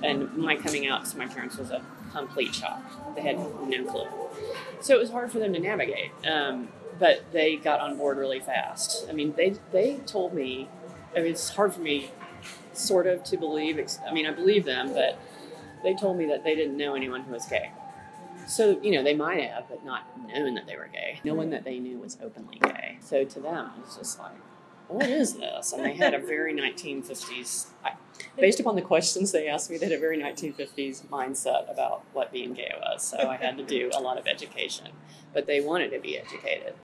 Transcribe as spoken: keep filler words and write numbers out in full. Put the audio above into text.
And my coming out to my parents was a complete shock. They had no clue. So it was hard for them to navigate. Um, but they got on board really fast. I mean, they they told me, I mean, it's hard for me sort of to believe. I mean, I believe them, but they told me that they didn't know anyone who was gay. So, you know, they might have, but not known that they were gay. No one that they knew was openly gay. So to them, it was just like, what is this? And they had a very nineteen fifties, I, based upon the questions they asked me, they had a very nineteen fifties mindset about what being gay was. So I had to do a lot of education. But they wanted to be educated.